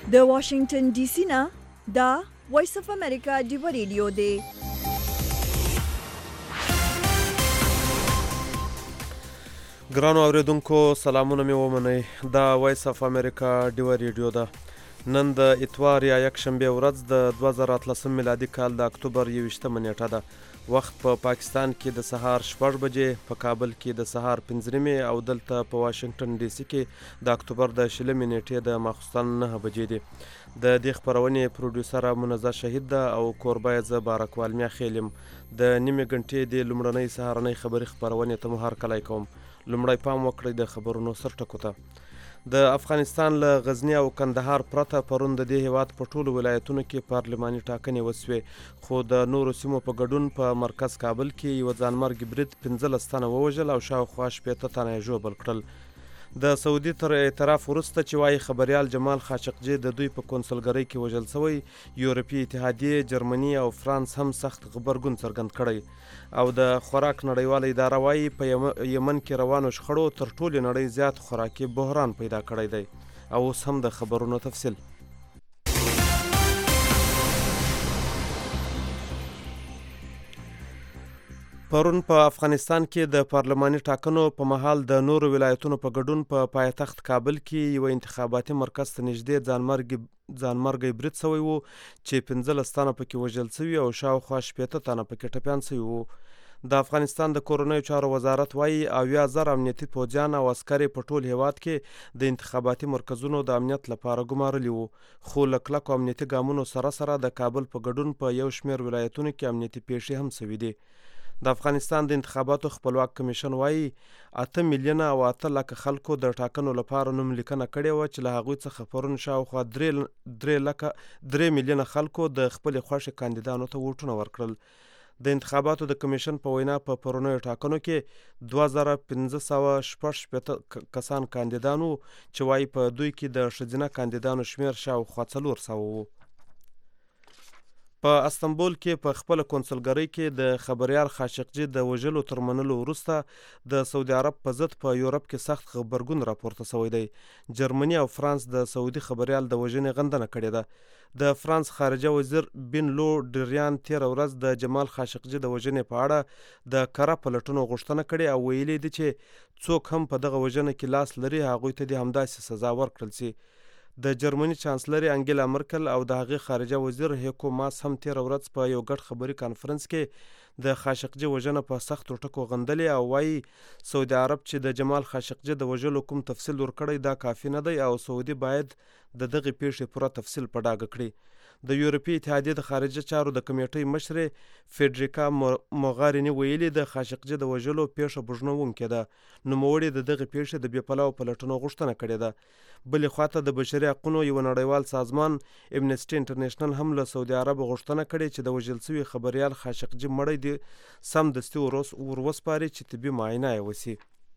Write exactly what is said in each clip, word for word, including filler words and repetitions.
د واشنگټن ډي سي نه دا وایس اف امریکا ډیو ریډیو دی. ګرانو اوریدونکو سلامونه مې ومنئ. دا وایس اف امریکا ډیو ریډیو ده. نن د اتوار یا یک شنبه ورځ د دوه زره اتلسم میلادي کال د اکتوبر یویشتمه نیټه ده. وخت په پا پاکستان کې د سهار شپږ بجې، په کابل کې د سهار پنځه نیمې او دلته په واشنگټن ډي سي کې د اکتوبر د شلمې نیټې د ماخوستن نهه بجې دي. د دې خپرونې پروډیوسره منزه شهید ده او کوربه یې زه بارکوال میا خیل یم. د نیمې غنټې د لومړنۍ سهارنۍ خبري خپرونې ته مو هرکلی کوم. لومړی پام وکړئ د خبرونو سر ټکو ته. د افغانستان له غزني او کندهار پرته پرون د دې هیواد په ټولو ولایتونو کې پارلماني ټاکنې وسوې، خو د نورو سیمو په ګډون په مرکز کابل کې یوه ځانمرګي برید پنځلس تنه ووژل او شاوخوا شپېته تنه یې ژوبل کړل. د سعودي تر اعتراف وروسته چې وایي خبریال جمال خاشقجي د دوی په کونسلګرۍ کې وژل شوی، یورپي اتحادیې، جرمني او فرانس هم سخت غبرګون څرګند کړی. او د خوراک نړیواله اداره وایي په یمن کې روانو شخړو تر ټولې نړۍ زیات خوراکي بحران پیدا کړی دی. او اوس هم د خبرونو تفصیل. پرون په افغانستان کې د پارلماني ټاکنو په مهال د نورو ولایتونو په ګډون په پا پایتخت کابل کې یو انتخاباتي مرکز ته نږدې ځانمرګي ځانمرګی برید شوی و چې پنځلس تنه پکې وژل شوي او شاوخوا شپېته تنه پکې ټپیان شوي وو. د افغانستان د کورنیو چارو وزارت وایي اویا زره امنیتي پوځیان او عسکر په ټول هیواد کې د انتخاباتي مرکزونو د امنیت لپاره ګمارلي وو، خو له کلکو امنیتي ګامونو سره سره د کابل په ګډون په یو شمېر ولایتونو کې امنیتي پیښې هم شوي دي. د افغانستان د انتخاباتو خپلواک کمیشن وایي اته میلیونه او اته لکه خلکو د ټاکنو لپاره نوم لیکنه کړې وه چې له هغوی څخه پرون شاوخوا درې لکه درې میلیونه خلکو د خپلې خوښې کاندیدانو ته ووټونه ورکړل. د انتخاباتو د کمیشن په وینا په پرونیو ټاکنو کې دوه زره پنځه سوه شپږ شپېته کسان کاندیدان وو چې وایي په دوی کې د ښځینه کاندیدانو شمېر شاوخوا څلور سوه وو. په استانبول کې په خپله کونسلګرۍ کې د خبریال خاشقجي د وژلو تر منلو وروسته د سعودي عرب په ضد په یورپ کې سخت غبرګون راپورته شوی دی. جرمني او فرانس د سعودي خبریال د وژنې غندنه کړې ده. د فرانس خارجه وزیر بن لو ډریان تېره ورځ د جمال خاشقجي د وژنې په اړه د کره پلټنو غوښتنه کړې او ویلي دي چې څوک هم په دغه وژنه کې لاس لري هغوی ته دې همداسې سزا ورکړل شي. د جرمني چانسلري انګیلا مرکل او د هغې خارجه وزیر هیکو ماس هم تېره ورځ په یو ګډ خبري کانفرنس کې د خاشقجي وژنه په سختو ټکو غندلې او وایي سعودي عرب چې د جمال خاشقجي د وژلو کوم تفصیل ورکړی دا کافي نه دی او سعودي باید د دغې پیښې پوره تفصیل په ډاګه کړي. د یورپي اتحادیې د خارجه چارو د کمیټۍ مشرې فیډریکا موغاریني ویلي د خاشقجي د وژلو پیښه بوږنوونکې ده. نوموړي د دغې پیښې د بې پلوه پلټنو غوښتنه کړې ده. بلې خواته د بشري حقونو یو نړیوال سازمان امنسټي انټرنیشنل هم له سعودي عرب غوښتنه کړې چې د وژل شوي خبریال خاشقجي مړی دې سمدستي وروسپاري چې طبي معاینه یې وشي.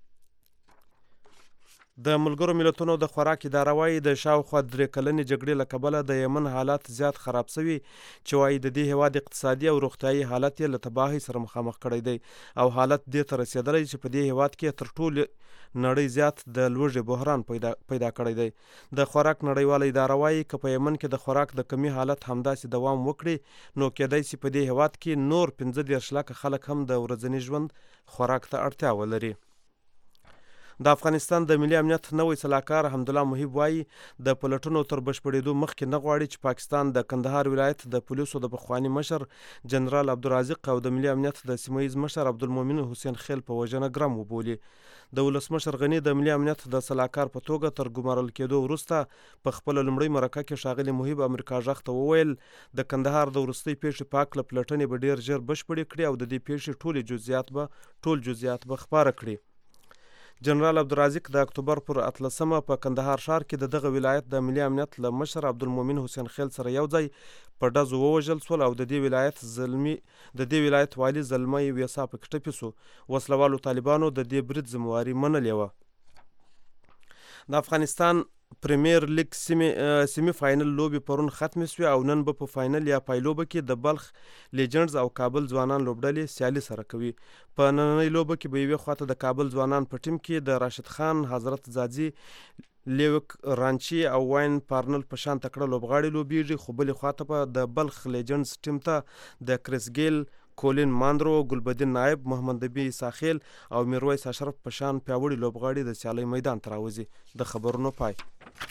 د ملګرو ملتونو د خوراک اداره وایي د شاوخوا درې کلنې جګړې له کبله د یمن حالات زیات خراب شوي چې وایي د دې هیواد اقتصادي او روغتیایي حالت یې له تباهۍ سره مخامخ کړی دی او حالت دې ته رسېدلی چې په دې هیواد کې تر ټولو نړۍ زیات د لوږې بحران پیدا پیدا کړی دی. د خوراک نړیواله اداره وایي که په یمن کې د خوراک د کمی حالت همداسې دوام وکړي نو کېدای شي په دې هیواد کې نور پنځه دېرش لکه خلک هم د ورځني ژوند خوراک ته اړتیا ولري. د افغانستان د ملي امنیت نوی سلاکار حمدالله محب وایي د پلټنو تر بشپړېدو مخکې نه غواړي چې پاکستان د کندهار ولایت د پولیسو د پخواني مشر جنرال عبدالرازق او د ملي امنیت د سیمه ییز مشر عبدالمؤمن حسین خیل په وژنه ګرم وبولي. د ولسمشر غني د ملي امنیت د سلاکار په توګه تر ګمارل کېدو وروسته په خپله لومړۍ مرکه کې ښاغلي محب امریکا غږ ته وویل د کندهار د وروستۍ پیښې په هکله پلټنې به ډېر ژر بشپړې کړي او د دې پیښې ټولې جزئیات به ټول جزئیات به خپاره کړي. جنرال عبدالرازق د اکتوبر پر اتلسمه په کندهار ښار کې د دغه ولایت د ملي امنیت له مشر عبدالمؤمن حسین خیل سره یو ځای په ډزو ووژل شول او د دې ولایت زلمی د دې ولایت والي زلمی ویسا پکې ټپي شو. وسلوالو طالبانو د دې برید ذمواري منلې وه. د افغانستان پریمیر لیګ سیمی فاینل لوبې پرون ختمې شوې او نن به په فاینل یا پایلوبه کې د بلخ لیجنډز او کابل ځوانان لوبډلې سیالي سره کوي. په نننۍ لوبه کې به یوې خواته د کابل ځوانان په ټیم کې د راشد خان، حضرت زادزي، لیوک رانچي او واین پارنل په شان تکړه لوبغاړي لوبیږي، خو بلې خواته په د بلخ لیجنډز ټیم ته د کریس ګیل، کولین ماندرو، ګلبدین نایب، محمد نبی ساخیل او میرویس اشرف په شان پیاوړي لوبغاړي د سیالۍ میدان ته راوځي. د خبرونو پای.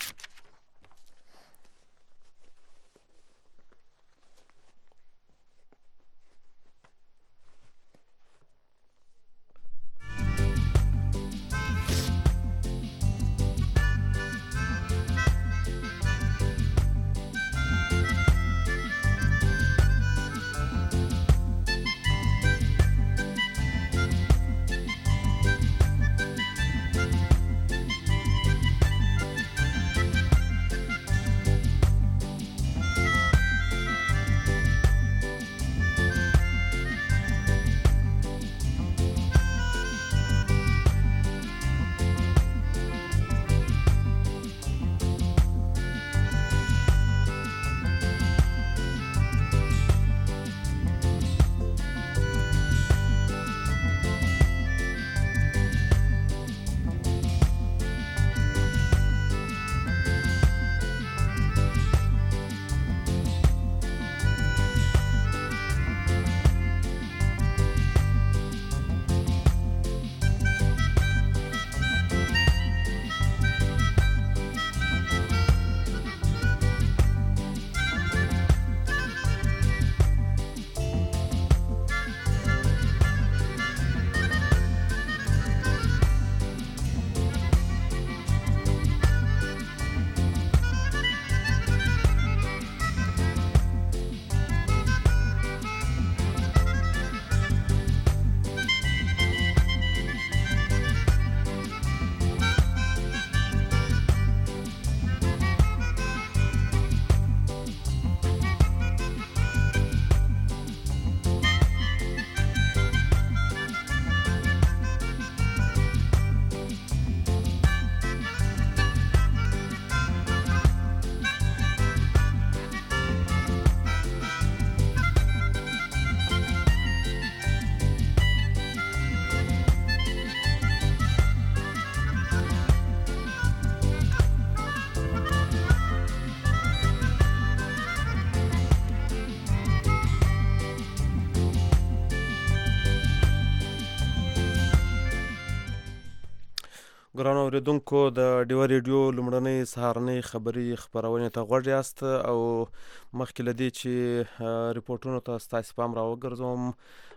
ګرانو اورېدونکو، د ډیوه ریډیو لومړنۍ سهارنۍ خبري خپرونې ته غوږ یاست او مخکې له دې چې ریپورټونو ته ستاسې پام راوګرځوم،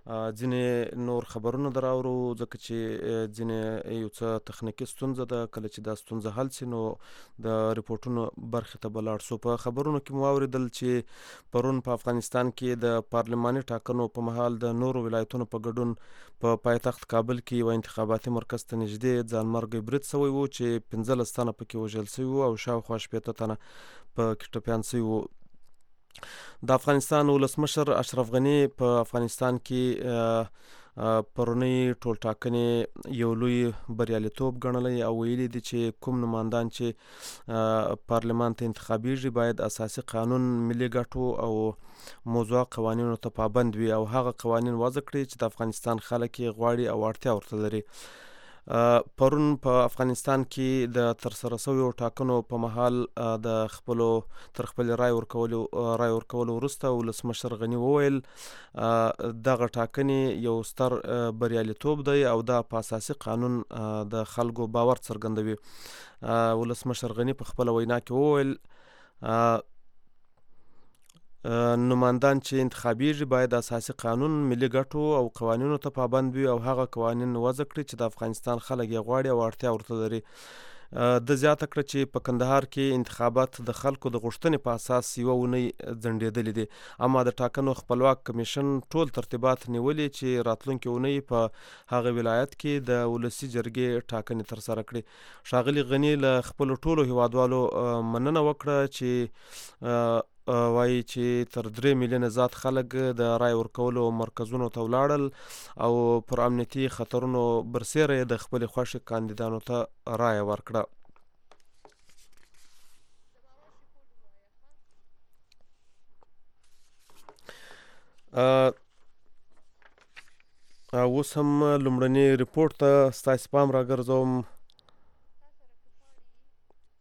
ځینې نور خبرونه در اورو ځکه چې ځینې یو څه تخنیکي ستونزه ده. کله چې دا ستونزه حل سي نو د ریپورټونو برخې ته به لاړ شو. په خبرونو کې مو واورېدل چې پرون په افغانستان کې د پارلماني ټاکنو په مهال د نورو ولایتونو په ګډون په پایتخت کابل کې یو انتخاباتي مرکز ته نږدې ځانمرګی برید سوی و چې پنځلس تنه پکې وژل سوي وو او شاوخوا شپېته تنه پکې ټپیان سوي وو. د افغانستان ولسمشر اشرف غني په افغانستان کې پرونی ټول ټاکنې یو لوی بریالیتوب ګڼلی او ویلي دي چې کوم نمایندان چې پارلمان ته انتخابیږي باید اساسي قانون، ملي ګټو او موضوع قوانینو ته پابند وي او هغه قوانین وضع کړي چې د افغانستان خلک یې غواړي او اړتیا ورته لري. پرون په افغانستان کې د ترسره شویو ټاکنو په مهال د خپلو تر خپل رای ورکولو رای ورکولو وروسته ولسمشر غني وویل دغه ټاکنې یو ستر بریالیتوب دی او دا په اساسي قانون د خلکو باور څرګندوي. ولسمشر غني په خپله وینا کې وویل نمایندان چې انتخابیږي باید اساسي قانون، ملي ګټو او قوانینو ته پابند وي او هغه قوانین وضع کړي چې د افغانستان خلک یې غواړي او اړتیا ورته لري. د زیاته کړه چې په کندهار کې انتخابات د خلکو د غوښتنې په اساس یوه اونۍ ځنډېدلي دي، اما د ټاکنو خپلواک کمیشن ټول ترتیبات نیولي چې راتلونکې اونۍ په هغه ولایت کې د ولسي جرګې ټاکنې ترسره کړي. ښاغلي غني له خپلو ټولو هیوادوالو مننه وکړه چې وایي چې تر درې میلیونه زیات خلک د رای ورکولو مرکزونو ته ولاړل او پر امنیتي خطرونو برسیره یې د خپلې خوښې کاندیدانو ته رایه ورکړه. اوس هم لومړني ریپورټ ته ستاسې پام راګرځوم.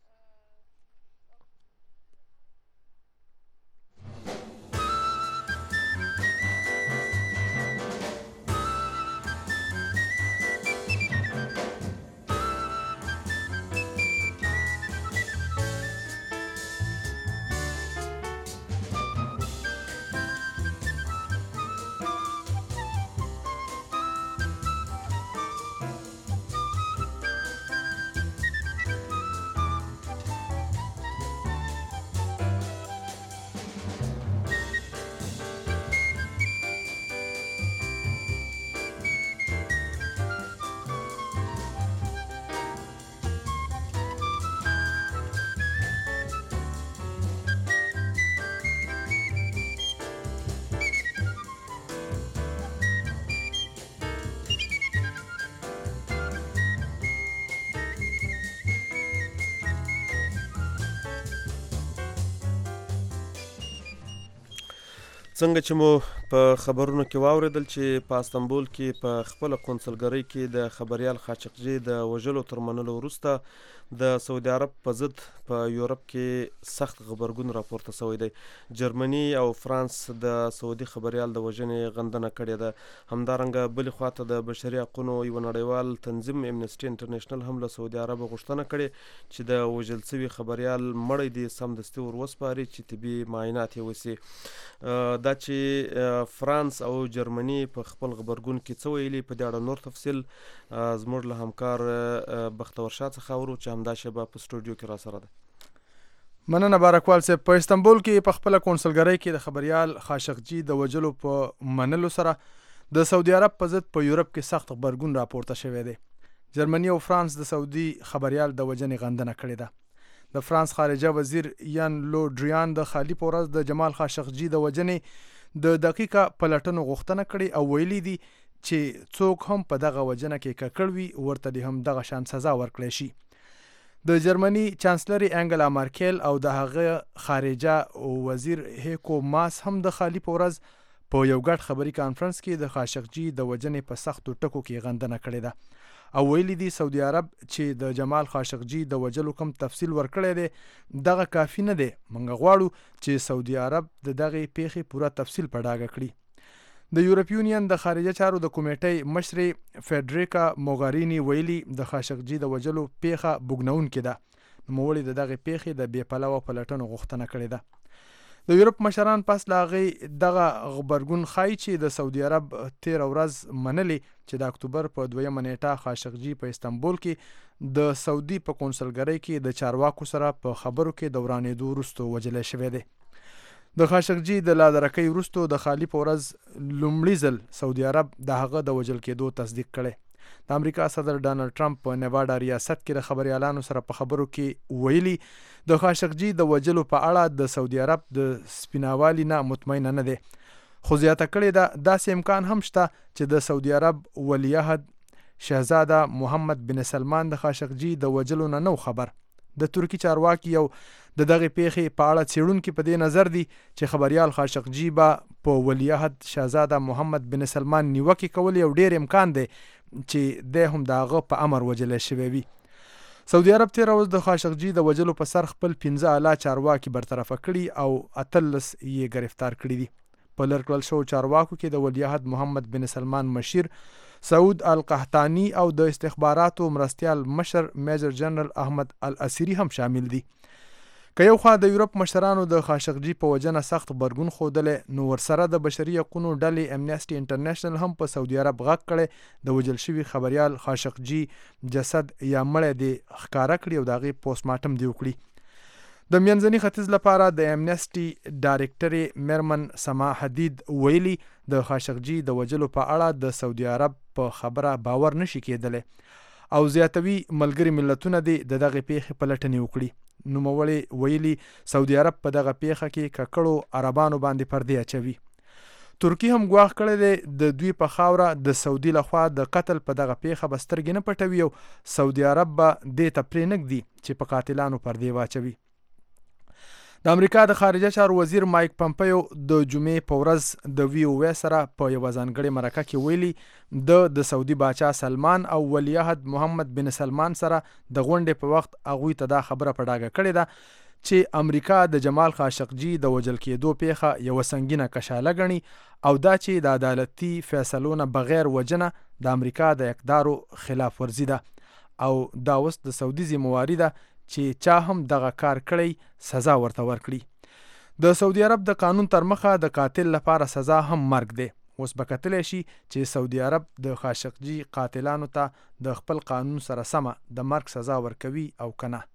څنګه چې مو په خبرونو کې واوریدل چې په استانبول کې په خپل قونسلګرۍ کې د خبريال خاشقجي د وژلو تر منلو وروسته د سعودي عرب په ضد په یورپ کې سخت غبرګون راپورته شوی دی. جرمني او فرانس د سعودي خبريال د وژنې غندنه کړې ده. همدارنګه بلې خواته د بشري حقونو یو نړیوال تنظیم امنسټي انټرنیشنل هم له سعودي عرب غوښتنه کړې چې د وژل شوي خبريال مړی دې سمدستي ور وسپاري چې طبي معاینات یې وشي. دا چې فرانس او جرمني په خپل غبرګون کې څه ویلي په دې اړه نور تفصیل زموږ له همکار بختور شاه څخه اورو چې همدا شیبه په سټوډیو کې را سره ده. مننه بارکوال صاحب. په استانبول کې په خپل قونسلګرۍ کې د خبريال خاشقجي د وژلو په منلو سره د سعودي عرب په ضد په یورپ کې سخت غبرګون راپورته شوی دی. جرمني او فرانس د سعودي خبريال د وژنې غندنه کړې ده. د فرانس خارجه وزیر یان لو ډریان د خالی په ورځ د جمال خاشقجي د وژنې د دقیقه پلټنو غوښتنه کړې او ویلي دي چې څوک هم په دغه وژنه کې ککړ وي ورته دې هم دغه شان سزا ورکړی شي. د جرمني چانسلر انګلا مارکل او د هغه خارجه وزیر هیکو ماس هم د خالی په ورځ په یو ګډ خبري کانفرنس کې د خاشقجي د وژنې په سختو ټکو کې غندنه کړې ده او ویلي دي سعودي عرب چې د جمال خاشقجي د وژلو کوم تفصیل ورکړی دی دغه کافي نه دی. موږ غواړو چې سعودي عرب د دغه پیښې پوره تفصیل په ډاګه کړي. د یورپ یونین د خارجه چارو د کمیټې مشرې فیډریکا موغارینی ویلي د خاشقجي د وژلو پیښه بوګنونکې ده. نوموړي د دغه پیښې د بې پلوه پلټنو غوښتنه کړې ده. د یورپ مشران پس له هغې دغه غبرګون ښایي چې د سعودي عرب تېره ورځ منلې چې د اکتوبر په دویمه نیټه خاشقجي په استانبول کې د سعودي په قونسلګرۍ کې د چارواکو سره په خبرو کې د ورانېدو وروسته وژلی شوی دی. د خاشقجي د لادرکۍ وروسته د خالی په ورځ لومړي ځل سعودي عرب د هغه د وژل کېدو تصدیق کړی. د امریکا صدر ډانلډ ټرمپ په نیواډا ریاست کې د خبريالانو سره په خبرو کې ویلي د خاشقجي د وژلو په اړه د سعودي عرب د سپیناوالي نه مطمئنه نه دی. خو زیاته کړې ده داسې امکان هم شته چې د سعودي عرب ولیعهد شهزاده محمد بن سلمان د خاشقجي د وژلو نه نو خبر. د ترکی چارواکي یو د دغه پیښې په اړه څېړونکي په دې نظر دي چې خبريال خاشقجي به په ولیعهد شهزاده محمد بن سلمان نیوکې کولې او ډېر امکان دی چې دی هم د هغه په امر وژلی شوی وي. سعودي عرب تېره ورځ د خاشقجي د وژلو په سر خپل پنځه اعلی چارواکي برطرفه کړي او اتلس یې ګرفتار کړي دي. په لر کړل شوو چارواکو کې د ولیعهد محمد بن سلمان مشیر سعود القحطاني او د استخباراتو مرستیال مشر میجر جنرال احمد الاسیری هم شامل دي. که یو خوا د یورپ مشرانو د خاشقجي په وجنه سخت غبرګون ښودلی نو ورسره د بشري حقونو ډلې امنسټي انټرنیشنل هم په سعودي عرب غږ کړی د وژل شوي خبريال خاشقجي جسد یا مړی دې ښکاره کړي او د هغې پوسټمارټم دې وکړي. د منځني ختیځ لپاره د امنسټي ډایرکټرې میرمن سما حدید ویلي د خاشقجي د وژلو په اړه د سعودي عرب په خبره باور نشي کېدلی او زیاتوي ملګري ملتونه دې د دغې پیښې پلټنې وکړي. نوموړي ویلي سعودي عرب په دغه پیښه کې ککړو عربانو باندې پردې اچوي. ترکی هم ګواښ کړی دی د دوی په خاوره د سعودي لخوا د قتل په دغه پیښه به سترګې نه پټوي او سعودي عرب به دې ته پرې نږدي چې په قاتلانو پردې واچوي. د امریکا د خارجه چارو وزیر مایک پمپیو د جمعې په ورځ د وی او وی سره په یوه ځانګړې مرکه کې ویلي د د سعودي باچا سلمان او ولیعهد محمد بن سلمان سره د غونډې په وخت هغوی ته دا خبره په ډاګه کړې ده چې امریکا د جمال خاشقجي د وژل کېدو پیښه یوه سنګینه کشاله ګڼي او دا چې د عدالتي فیصلو نه بغیر وژنه د امریکا د اقدارو خلاف ورزي ده او دا اوس د سعودي ذمهواري ده چې چا هم دغه کار کړی سزا ورته ورکړي. د سعودي عرب د قانون تر مخه د قاتل لپاره سزا هم مرګ دی. اوس به کتلی شي چې سعودي عرب د خاشقجي قاتلانو ته د خپل قانون سره سمه د مرګ سزا ورکوي او که نه.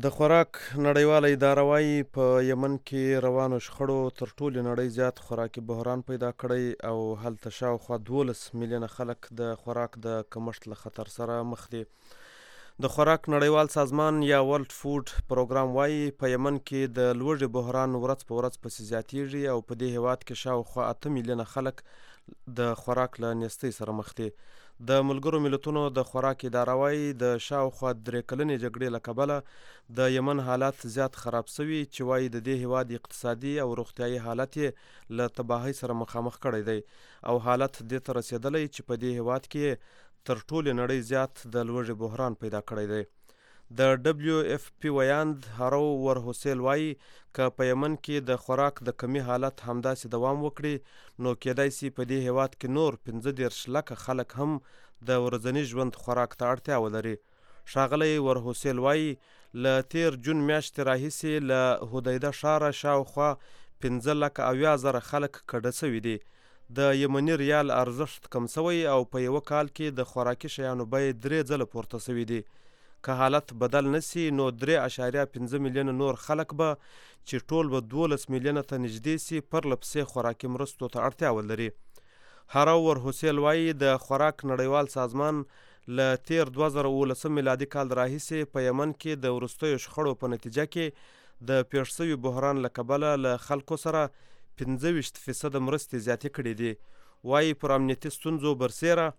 د خوراک نړیواله اداره وایي په یمن کې روانو شخړو تر ټولې نړۍ زیات خوراکي بحران پیدا کړی او هلته شاوخوا دولس میلیونه خلک د خوراک د کمښت له خطر سره مخ دي. د خوراک نړیوال سازمان یا ورلد فود پروګرام وایي په یمن کې د لوږې بحران ورځ په ورځ پسې زیاتیږي او په دې هیواد کې شاوخوا اته میلیونه خلک د خوراک له نیستۍ سره مخ دي. د ملګرو ملتونو د خوراک اداره وایي د شاوخوا درې کلنې جګړې له کبله د یمن حالات زیات خراب شوي چې وایي د دې هیواد اقتصادي او روغتیایي حالت یې له تباهۍ سره مخامخ کړی دی او حالت دې ته رسېدلی چې په دې هیواد کې تر ټولې نړۍ زیات د لوږې بحران پیدا کړی دی. د ډبلیو اف پی ویاند هارو ورهوسیل وایي که په یمن کې د خوراک د کمی حالت همداسې دوام وکړي نو کېدای سي په دې هیواد کې نور پنځه دېرش لکه خلک هم د ورځني ژوند خوراک ته اړتیا ولري. ښاغلی ورهوسیل وایي له تیر جون میاشتې راهیسې له هدیده ښاره شاوخوا پنځه لکه اویا زره خلک کډه سوي دي. د یمني ریال ارزښت کم سوی او په یوه کال کې د خوراکي شیانو بیې درې ځله پورته سوي دي. که حالت بدل نسی نو درې اشاریه پنځه میلیونه نور خلک به چې ټول به دولس میلیونه ته نږدې سي پرله پسې خوراکي مرستو ته اړتیا ولري. هارو ورهوسیل وایي د خوراک نړیوال سازمان له تیر دوه زره اوولسم میلادي کال راهیسې په یمن کې د وروستیو شخړو په نتیجه کې د پیښ شوي بحران له کبله له خلکو سره پنځه ویشت فیصده مرستې زیاتې کړي دي. وایي پر امنیتي ستونزو برسیره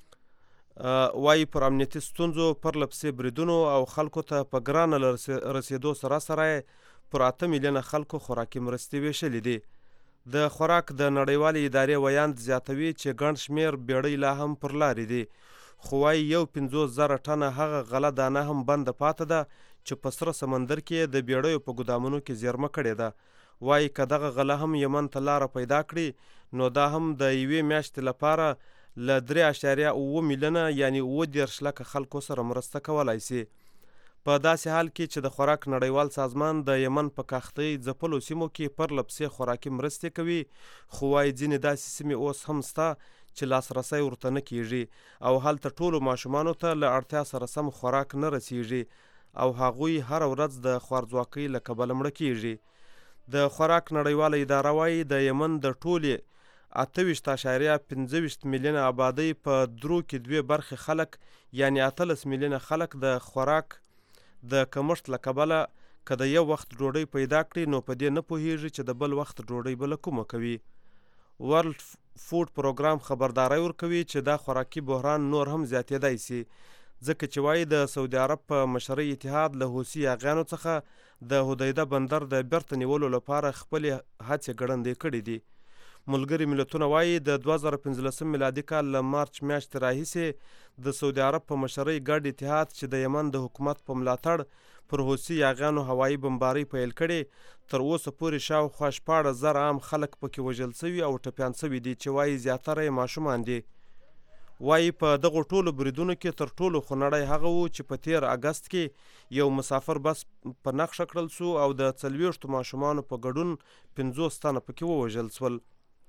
وایي پر امنیتي ستونزو پرله پسې بریدونو او خلکو ته په ګرانه رسېدو سره سره پر اته میلیونه خلکو خوراکي مرستې ویشلې دي. د خوراک د نړیوالې ادارې ویاند زیاتوي چې ګڼ شمېر بیړۍ لا هم پر لارې دي خو وایي یو پنځوس زره ټنه هغه غله دانه هم بنده پاته ده چې په سره سمندر کې د بیړیو په ګدامونو کې زیرمه کړې ده. وایي که دغه غله هم یمن ته لاره پیدا کړي نو دا هم د یوې میاشتې لپاره له درې اشاریه اووه میلیونه یعنې اووه دېرش لکه خلکو سره مرسته کولی سي. په داسې حال کې چې د خوراک نړیوال سازمان د یمن په کاختۍ ځپلو سیمو کې پرله پسې خوراکي مرستې کوي خو وایي ځینې داسې سیمې اوس هم شته چې لاسرسی ورته نه کیږي او هلته ټولو ماشومانو ته له اړتیا سره سم خوراک نه رسیږي او هغوی هره ورځ د خوارځواکۍ له کبله مړه کیږي. د خوراک نړیواله اداره وایي د یمن د ټولې اته ویشت اشاریه پنځه ویشت میلیونه آبادۍ په درو کې دوې برخې خلک یعنې اتلس میلیونه خلک د خوراک د کمښت له کبله که د یو وخت ډوډۍ پیدا کړي نو په دې نه پوهیږي چې د بل وخت ډوډۍ به له کومه کوي. ورلد فود پروګرام خبرداری ورکوي چې دا خوراکي بحران نور هم زیاتېدای سي ځکه چې وایي د سعودي عرب په مشرۍ اتحاد له حوثي یاغیانو څخه د هدیده بندر د بیرته نیولو لپاره خپلې هڅې ګړندۍ کړي دي. ملګري ملتونه وایي د دوه زره پنځلسم میلادي کال له مارچ میاشتې راهیسې د سعودي عرب په مشرۍ ګډ اتحاد چې د یمن د حکومت په ملاتړ پر حوثي یاغیانو هوایي بمبارۍ پیل کړې تر اوسه پورې شاوخوا شپاړس زره عام خلک پکې وژل سوي او ټپیان سوي دي چې وایي زیاتره یې ماشومان دي. وایي په دغو ټولو بریدونو کې تر ټولو خونړی هغه و چې په تیر اګست کې یو مسافر بس په نښه کړل سو او د څلوېښتو ماشومانو په ګډون پنځوس تنه پکې ووژل سول.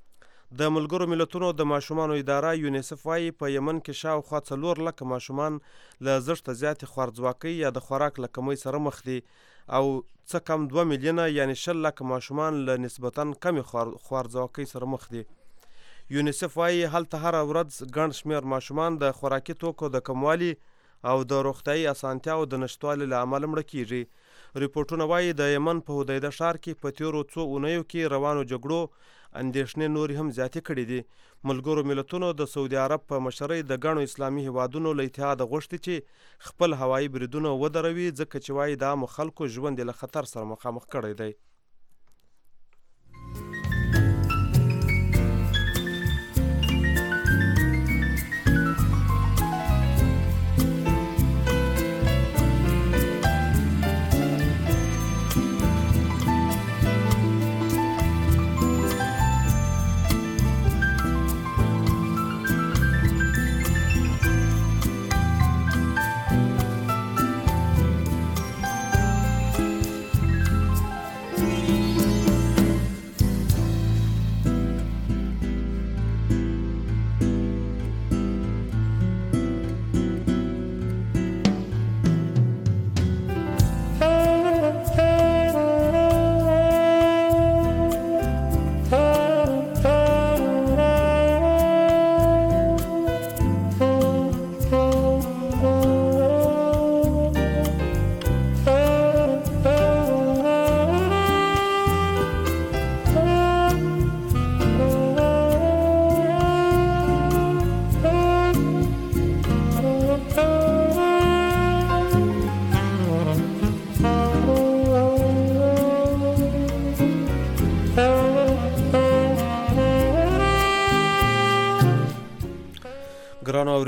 د ملګرو ملتونو د ماشومانو اداره یونیسف وایي په یمن کې شاوخوا څلور لکه ماشومان له زښته زیاتې خوارځواکۍ یا د خوراک له کمۍ سره مخ دي او څه کم دوه میلیونه یعنې شل لکه ماشومان له نسبتا کمې خوارځواکۍ سره مخ دي. یونیسف وایي هلته هره ورځ ګڼ شمېر ماشومان د خوراکي توکو د کموالي او د روغتیایي اسانتیاو د نشتوالي له امله مړه کیږي. ریپورټونه وایي د یمن په هدیده ښار کې په تیرو څو اونیو کې روانو جګړو اندېښنې نورې هم زیاتې کړي دي. ملګرو ملتونو د سعودي عرب په مشرۍ د ګڼو اسلامي هیوادونو له اتحاده غوښتي چې خپل هوایي بریدونه ودروي ځکه چې وایي د عامو خلکو ژوند یې له خطر سره مخامخ کړی دی.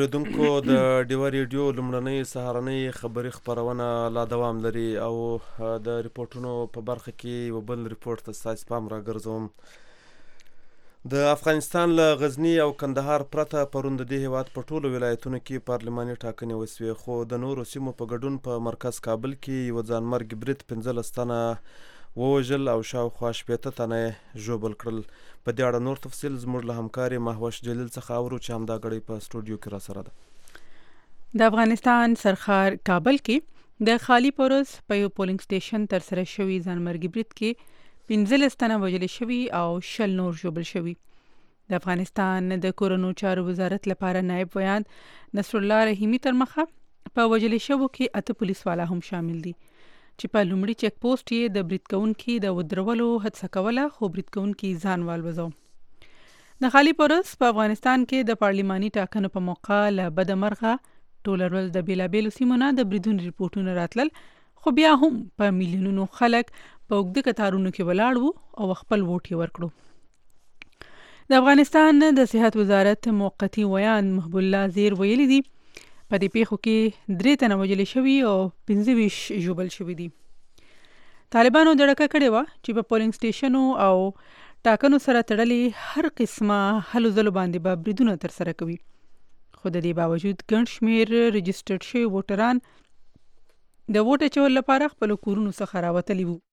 اوریدونکو د ډیوا ریډیو لومړنۍ سهارنۍ خبري خپرونه لا دوام لري او د ریپورټونو په برخه کې یو بل ریپورټ ته ستاسو پام راګرځوم. د افغانستان له غزني او کندهار پرته پرون د دې هیواد په ټولو ولایتونو کې پارلماني ټاکنې وسوې، خو د نورو سیمو په ګډون په مرکز کابل کې یو ځانمرګ برید پنځلس تنه ووژل او شاوخوا شپېته تنه یې ژوبل کړل. په دې اړه نور تفصیل زموږ له همکاري مهوش جلیل څخه اورو چې همدا غړی په سټوډیو کې را سره ده. د افغانستان سرخار کابل کې د خالی پورز په یو پولینګ سټیشن تر سره شوی ځانمرګي برید کې پنځلس تنه وژل شوي او شل نور ژوبل شوي. د افغانستان د کورونو چارو وزارت لپاره نائب ویان نصر الله رحیمی تر مخه په وژل شوو کې اته پولیس والا هم شامل دي چې په لومړي چیک پوسټ یې د برید کوونکي د ودرولو هڅه کوله، خو برید کوونکي ځان والوځو. د خالی پورز په افغانستان کې د پارلماني ټاکنو په موقع له بده مرغه ټوله ورځ د بیلابیلو سیمو نه د بریدونو ریپورټونه راتلل، خو بیا هم په میلیونونو خلک په اوږده کتارونو کې ولاړ وو او خپل ووټ یې ورکړو. د افغانستان د صحت وزارت موقتي ویان محب الله زیر ویلي دي په دې پیښو کې درې تنه وژل شوي او پنځه ویشت ژوبل شوي دي. طالبانو دړکه کړې وه چې په پولینګ سټیشنو او ټاکنو سره تړلې هر قسمه هلو ځلو باندې به بریدونه ترسره کوي، خو د دې باوجود ګڼ شمېر رجسټرډ شوي ووټران د ووټ اچولو لپاره خپلو کورونو څخه راوتلي وو.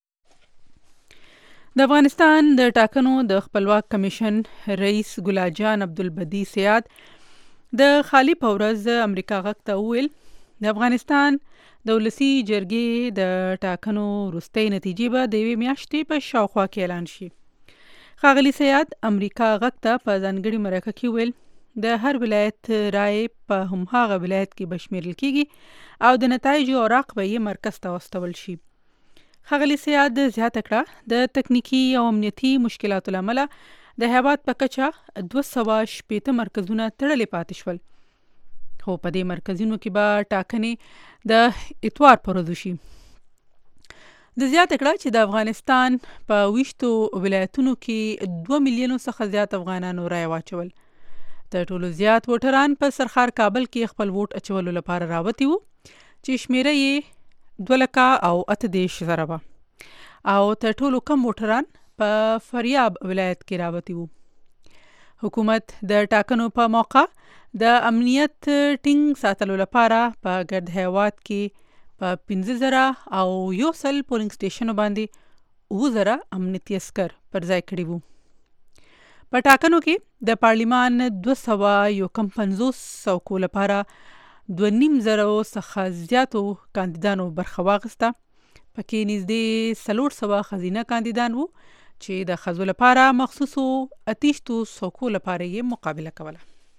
د افغانستان د ټاکنو د خپلواک کمیشن رئیس ګلاد جان عبدالبدی سیاد د خالی په ورځ امریکا غږ ته وویل د افغانستان د ولسي جرګې د ټاکنو وروستۍ نتیجې به د یوې میاشتې په شاوخوا کې اعلان شي. ښاغلي سیاد امریکا غږ ته په ځانګړي مرکه کې ویل د هر ولایت رایې په هماغه ولایت کې به شمیرل کیږي او د نتایجو اوراق به یې مرکز ته واستول شي. ښاغلي سیاد زیاته کړه د تکنیکي او امنیتي مشکلاتو له امله د هیواد په کچه دوه سوه شپېته مرکزونه تړلې پاتې شول، خو په دې مرکزونو کې به ټاکنې د اتوار پر ورځ وشي. د زیاته کړه چې د افغانستان په ویشتو ولایتونو کې دوه میلیونو څخه زیات افغانانو رایه واچول. تر ټولو زیات ووټران په سرخار کابل کې خپل ووټ اچولو لپاره راوتي وو چې شمیره یې دوه لکه او اته دېرش زره وه او تر ټولو کم ووټران په فریاب ولایت کې راوتی وو. حکومت د ټاکنو په موقع د امنیت ټینګ ساتلو لپاره په ګرد هیواد کې په پنځه زره او یو سل پولینګ سټیشنو باندې اووه زره امنیتي عسکر پر ځای کړي وو. په ټاکنو کې د پارلمان دوه سوه یو کم پنځوس څوکو لپاره دوه نیم زره څخه زیاتو کاندیدانو برخه واخیسته، پکې نږدې څلور سوه ښځینه کاندیدان وو چې د ښځو لپاره مخصوصو اتیشتو څوکو لپاره یې مقابله کوله.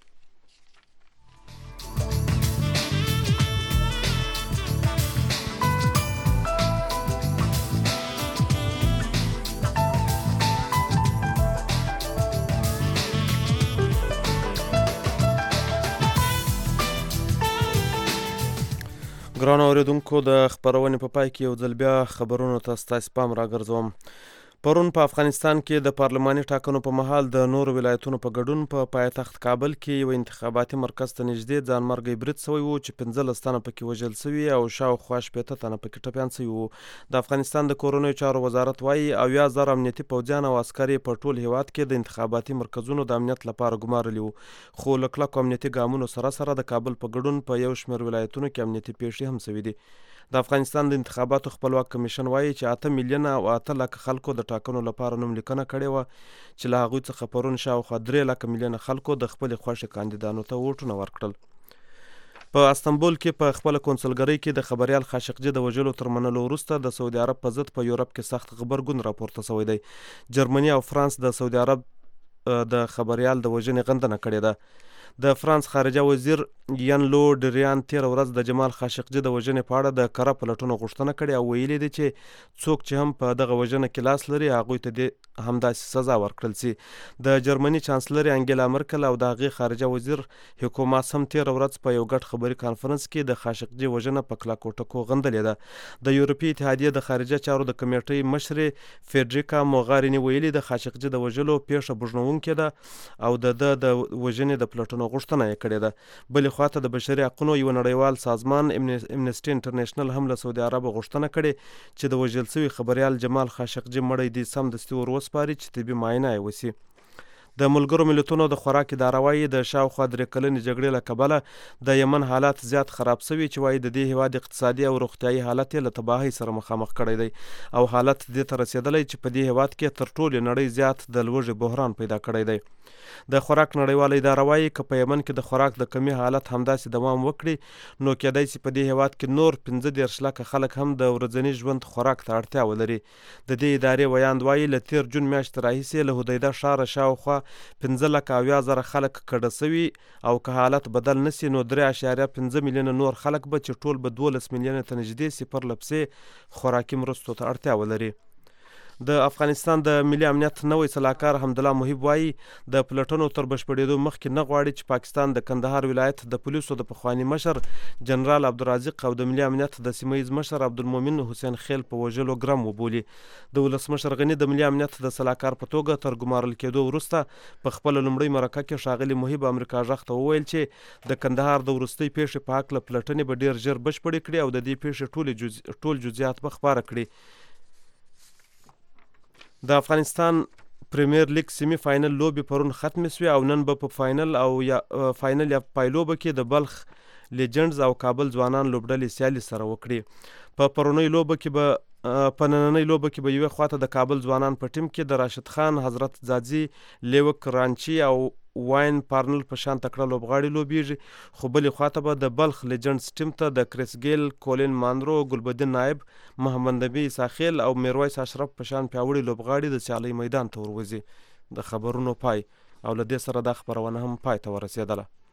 ګرانو اوریدونکو د خپرونې په پای کې یو ځل بیا خبرونو ته ستاسو پام راګرځوم. پرون په افغانستان کې د پارلماني ټاکنو په مهال د نورو ولایتونو په ګډون په پایتخت کابل کې یو انتخاباتي مرکز ته نږدې ځانمرګی برید سوی وو چې پنځلس تنه پکې وژل سوي او شاوخوا شپېته تنه پکې ټپیان سوي وو. د افغانستان د کورنیو چارو وزارت وایي اویا زره امنیتي پوځیان او عسکر یې په ټول هیواد کې د انتخاباتي مرکزونو د امنیت لپاره ګمارلي وو، خو له کلکو امنیتي ګامونو سره سره د کابل په ګډون په یو شمېر ولایتونو کې امنیتي پیښې هم سوي دي. د افغانستان د انتخاباتو خپلواک کمیشن وایي چې اته میلیونه او اته لکه خلکو د ټاکنو لپاره نوم لیکنه کړې وه چې له هغوی څخه پرون شاوخوا درې لکه میلیونه خلکو د خپلې خوښې کاندیدانو ته ووټونه ورکړل. په استنبول کې په خپله کونسلګرۍ کې د خبریال خاشقجي د وژلو تر منلو وروسته د سعودي عرب په ضد په یورپ کې سخت غبرګون راپورته شوی دی. جرمني او فرانس د سعودي عرب د خبریال د وژنې غندنه کړې ده. د فرانس خارجه وزیر یان لو ډریان تیر ورځ د جمال خاشقجي د وژنې په اړه د کره پلټونو غوښتنه کړې او ویلي دی چې څوک چې هم په دغه وژنه کې لاس لري هغوی ته دې همداسې سزا ورکړل سي. د جرمني چانسلر انګیلا مرکل او د هغې خارجه وزیر هیکو ماس هم تیر ورځ په یو ګډ خبري کانفرنس کې د خاشقجي وژنه په کلکو ټکو غندلې ده. د یورپي اتحادیې د خارجه چارو د کمیټې مشرې فیډریکا موغاریني ویلي د خاشقجي د وژلو پیښه بوږنونکې ده او د د وژنې د پلټنو حقونو غوښتنه یې کړې ده. بلې خواته د بشري حقونو یو نړیوال سازمان امنسټي انټرنیشنل هم له سعودي عرب غوښتنه کړې چې د وژل شوي خبریال جمال خاشقجي مړی دې سمدستي ور وسپاري چې طبي معاینه یې وشي. د ملګرو ملتونو د خوراک اداره وایي د شاوخوا درې کلنې جګړې له کبله د یمن حالات زیات خراب شوي چې وایي د دې هیواد اقتصادي او روغتیایي حالت یې له تباهۍ سره مخامخ کړی دی او حالت دې ته رسېدلی چې په دې هیواد کې تر ټولې نړۍ زیات د لوږې بحران پیدا کړی دی. د خوراک نړیواله اداره وایي که په یمن کې د خوراک د کمی حالت همداسې دوام وکړي نو کېدای شي په دې هیواد کې نور پنځه دېرش لکه خلک هم د ورځني ژوند خوراک ته اړتیا ولري. د دې ادارې ویاند وایي له تېر جون میاشتې راهیسې له هدیده ښاره شاوخوا پنځه لکه اویا زره خلک کډه سوي او که حالت بدل نسي نو درې اعشاریه پنځه میلیونه نور خلک به چې ټول به دولس میلیونه ته نږدې سي پرله پسې خوراکي مرستو ته اړتیا ولري. د افغانستان د ملي امنیت نوی سلاکار حمدالله محب وایي د پلټنو تر بشپړېدو مخکې نه غواړي چې پاکستان د کندهار ولایت د پولیسو د پخواني مشر جنرال عبدالرازق او د ملي امنیت د سیمه ییز مشر عبدالمؤمن حسین خیل په وژلو ګرم وبولي. د ولسمشر غني د ملي امنیت د سلاکار په توګه تر ګمارل کېدو وروسته په خپله لومړۍ مرکه کې ښاغلي محب امریکا غږ ته وویل چې د کندهار د وروستۍ پیښې په هکله پلټنې به ډېر ژر بشپړې کړي او د دې پیښې ټول جزئیات به خپاره کړي. د افغانستان پریمیر لیګ سیمی فاینل لوبې پرون ختمې سوې او نن به په فاینل او یا فاینل یا پایلوبه کې د بلخ لیجنډز او کابل ځوانان لوبډلې سیالي سره وکړي. په پرونۍ لوبه کې به په نننۍ لوبه کې به یوې خواته د کابل ځوانان په ټیم کې د راشد خان، حضرت ځاځي، لیوک رانچي او واین پارنل په شان تکړه لوبغاړي لوبیږي، خو بلې خواته به د بلخ لیجنډز ټیم ته د کریس ګیل، کولین مانرو، ګلبدین نایب، محمد نبی ساخیل او میرویس اشرف په شان پیاوړي لوبغاړي د سیالۍ میدان ته وروځي. د خبرونو پای او له دې سره دا خبرونه هم پای ته ورسېدله.